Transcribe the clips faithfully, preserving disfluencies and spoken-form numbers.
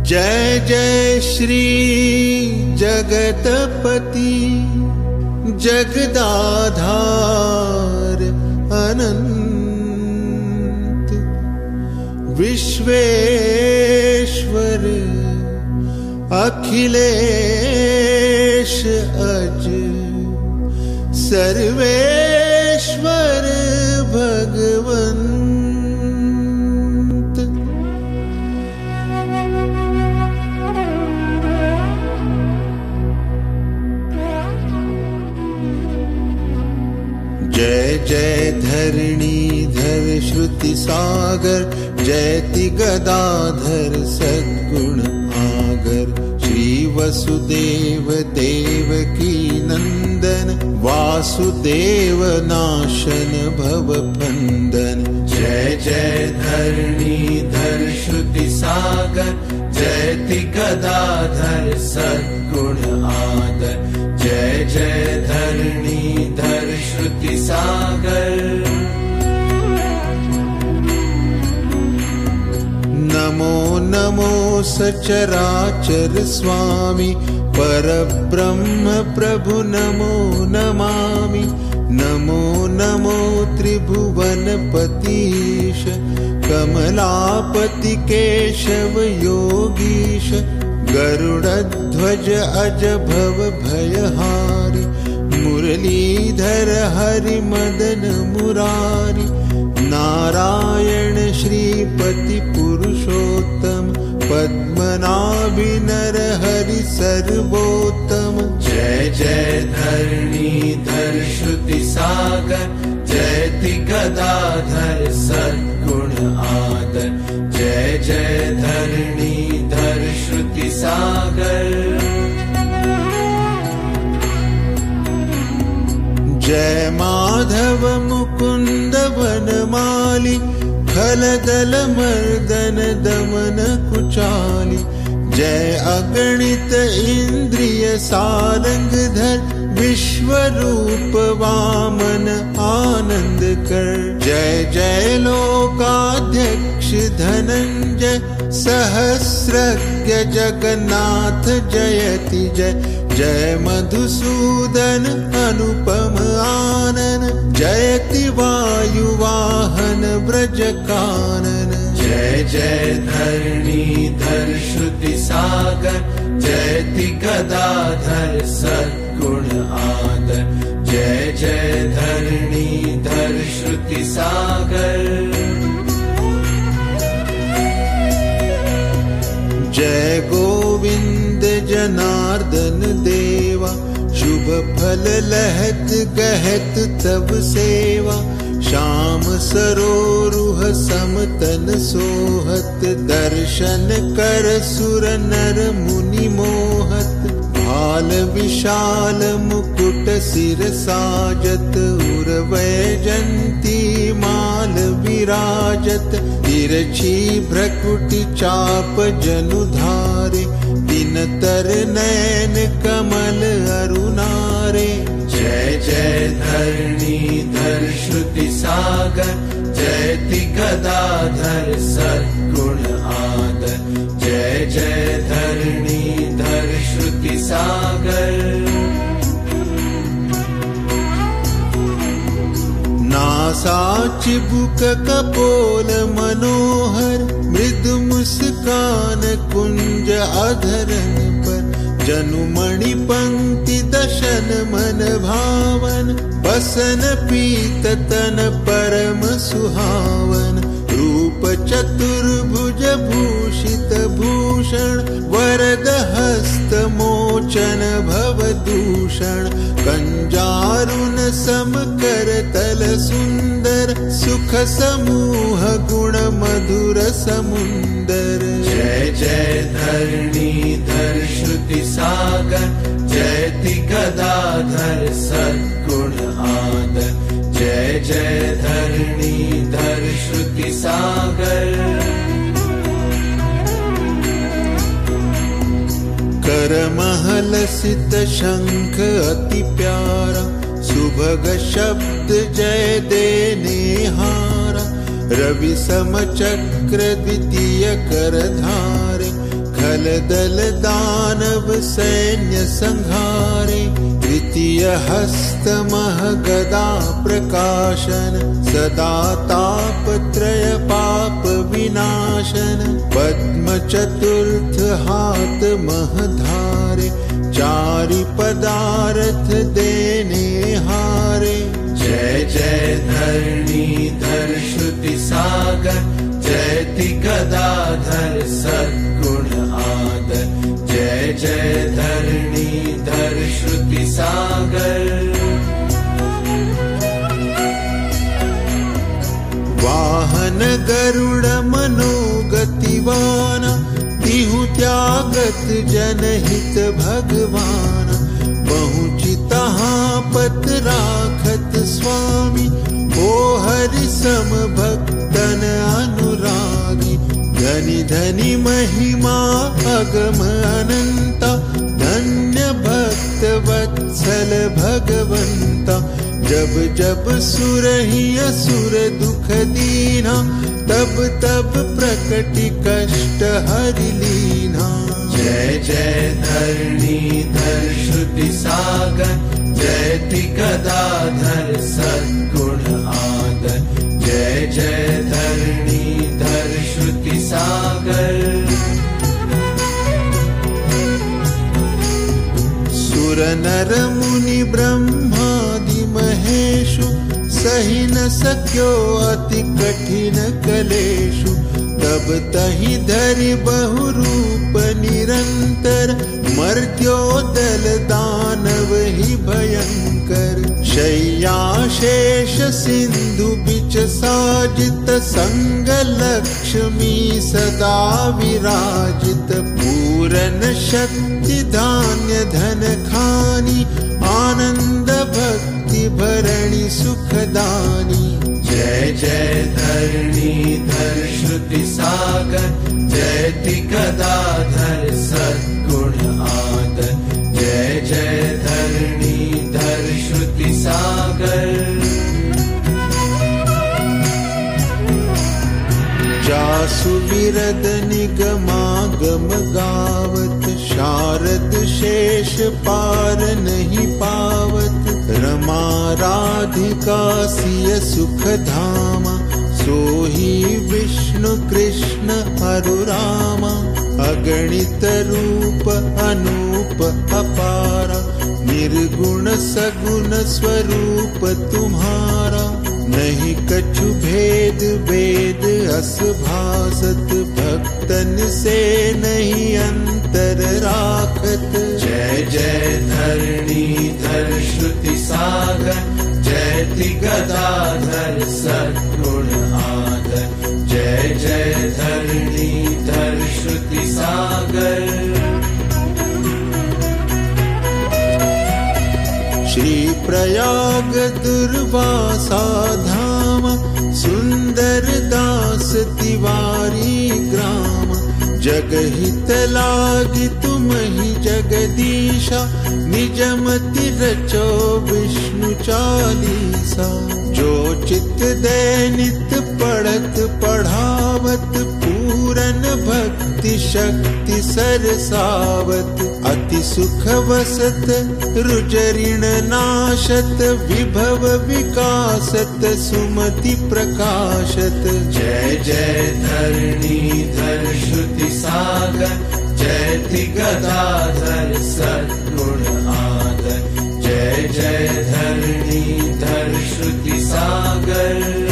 जय जय श्री जगतपति जगदाधार अनंत विश्वेश्वर अखिलेश अज सर्वेश्वर भगवंत। जय जय धरणीधर श्रुति सागर जयति गदाधर सद्गुण आगर श्री वसुदेव देवकी नंदन वासुदेव नाशन भव बंधन। जय जय धरणीधर श्रुति सागर जयति गदाधर सद्गुण आगर जय जय धरणीधर श्रुति सागर। नमो नमो सचराचर स्वामी परब्रह्म प्रभु नमो नमामि। नमो नमो त्रिभुवनपतीश कमलापति केशव योगीश गरुड़ध्वज अज भव भयहारी मुरलीधर हरि मदन मुरारी नारायण श्रीपति पुरुषोत्तम पद्मनाभि नर हरि सर्वोत्तम। जय जय धरणीधर श्रुति सागर जयति गदाधर सद्गुण आदर जय जय धरणीधर श्रुति सागर। जय माधव मुकुंद वनमाली खलदल मर्दन दमन कुचाली जय अगणित इंद्रिय सारंगधर विश्वरूप वामन आनंद कर। जय जय लोकाध्यक्ष धनंजय सहस्रज्ञ जगन्नाथ जयति जय जय मधुसूदन अनुपम आनन जयति वायुवाहन व्रजकानन। जय जय धरणीधर श्रुति सागर जयति गदाधर सद्गुण आदर जय जय धरणीधर श्रुति सागर। जय गोविंद जनार्दन देवा शुभ फल लहत गहत तब सेवा श्याम सरोरुह समतन सोहत दर्शन कर सुर नर मुनि मोहत भाल विशाल मुकुट सिर साजत उर्वैजंती माल विराजत तिरछी भ्रकुटी चाप जनुधारे दिनतर नयन कमल अरुणारे। जय जय धरणीधर श्रुति सागर जयति गदाधर सद्गुण आदर जय जय धरणीधर श्रुति सागर। नासा चिबुक कपोल मनोहर मृदु मुस्कान कुंज अधरन पर जनुमणि पंक्ति दशन मन भावन बसन पीत तन परम सुहावन रूप चतुर्भुज भूषित भूषण वरद हस्त मोचन भव दूषण कंजारुन सम कर तल सुंदर सुख समूह गुण मधुर समुंदर। जय जय धरणीधर श्रुति सागर जयति गदाधर सद्गुण आदर जय जय धरणीधर श्रुति सागर। करमहल सित शंख अति प्यारा सुभग शब्द जय देने हारा रवि सम चक्र द्वितीय कर धारे खल दल दानव सैन्य संहारे, द्वितीय हस्त मह गदा प्रकाशन, सदा तापत्रय पाप विनाशन, पद्म चतुर्थ हाथ मह धारे, चारि पदार्थ देने हारे। जय जय धरणीधर श्रुति सागर, जयति गदाधर सद्गुण आदर, जय जय धरणीधर श्रुति सागर। वाहन गरुड़ मनोगतिवाना, तिहु त्यागत जनहित भगवान, पहुँचि तहाँ पत राखत स्वामी, ओ हरि सम भक्तन अनुरागी। धनि धनि महिमा अगम अनंता, धन्य भक्त वत्सल भगवंता। जब जब सुरहि असुर दुख दीना, तब तब प्रकटि कष्ट हरि लीना। जय जय धरणीधर श्रुति सागर, जयति गदाधर सद्गुण आदर, जय जय धरणीधर श्रुति सागर। सुर नर मुनि ब्रह्मादि महेशु, सहि न सक्यो अति कठिन कलेषु। तब तहि धरि बहु रूप निरंतर, मर्त्यो दल दानव ही भयंकर। शय्या शेष सिंधु बिच साजित, संग लक्ष्मी सदा विराजित। पूरन शक्ति धान्य धन खानी, आनंद भक्ति भरणि सुखदानी। जय जय धरणीधर श्रुति सागर, जयति गदाधर सद्गुण आदर, जय जय धरणीधर श्रुति सागर। जासु विरद निगमागम गावत, शारद शेष पार नहीं पावत। रमा राधिका सिय सुख धामा, सोही विष्णु कृष्ण हरुरामा। अगणित रूप अनूप अपारा, निर्गुण सगुण स्वरूप तुम्हारा। नहीं कछु भेद वेद अस भासत, भक्तन से नहीं अंतर राखत। जय जय धरणीधर श्रुति सागर, जयति गदाधर सद्गुण आदर, जय जय धरणीधर श्रुति सागर। श्री प्रयाग दुर्वासा धाम, सुंदर दास तिवारी ग्राम। जगहित लागी तुम ही जगदीशा, निजमति रचो विष्णु चालीसा। जो चित्त दैनित पढ़त पढ़ावत, पूरन भक्ति शक्ति सरसावत। अति सुख वसत रुजरिण नाशत, विभव विकासत सुमति प्रकाशत। जय जय धरणीधर श्रुति सागर, जयति गदाधर सद्गुण आदर, जय जय धरणीधर श्रुति सागर।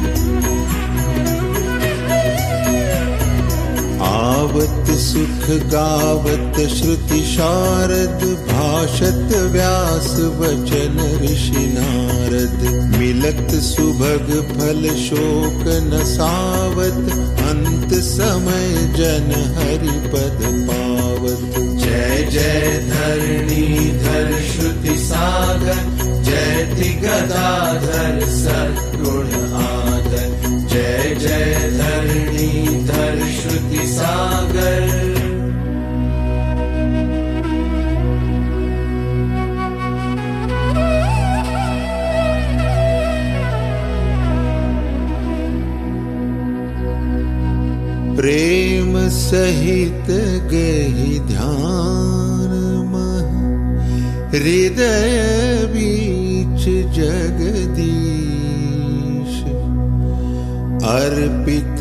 आवत सुख गावत श्रुति शारद, भाषत व्यास वचन ऋषि नारद। मिलत सुभग फल शोक न सावत, अंत समय जन हरि पद पावत। जय जय धरणीधर श्रुति सागर, जयति गदाधर सद्गुण आदर, जय जय धरणीधर श्रुति सागर। प्रेम सहित गहि ध्यान मह, हृदय बीच जगदीश। अर्पित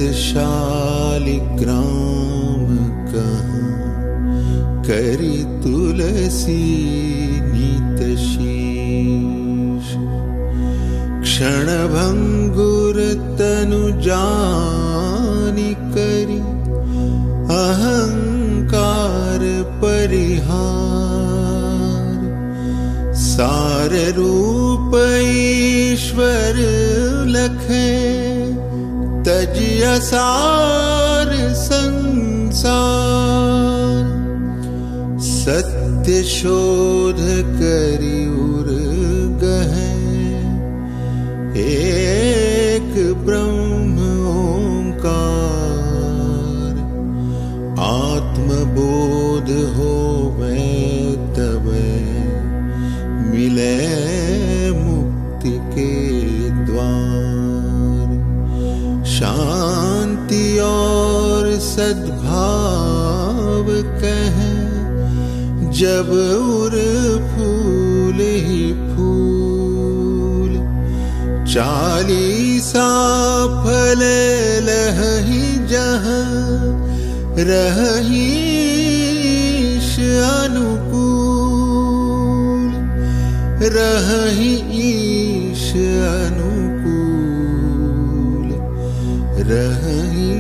शालिग्राम कहाँ, करी तुलसी नीत शीश। क्षणभंगुर तनु जानि करी, अहंकार परिहार। सार रूप ईश्वर लखे, तजिया सार संसार। सत्य शोध करि उर गहे, एक ब्रह्म ओंकार। आत्मबोध होवे तबे, मिले मुक्ति के द्वार। शांति और सद्भाव कहें, जब उर फूल ही फूल। चालीसा फल लहि जहाँ, रहीश अनुकूल। रहीश अनुकूल, रही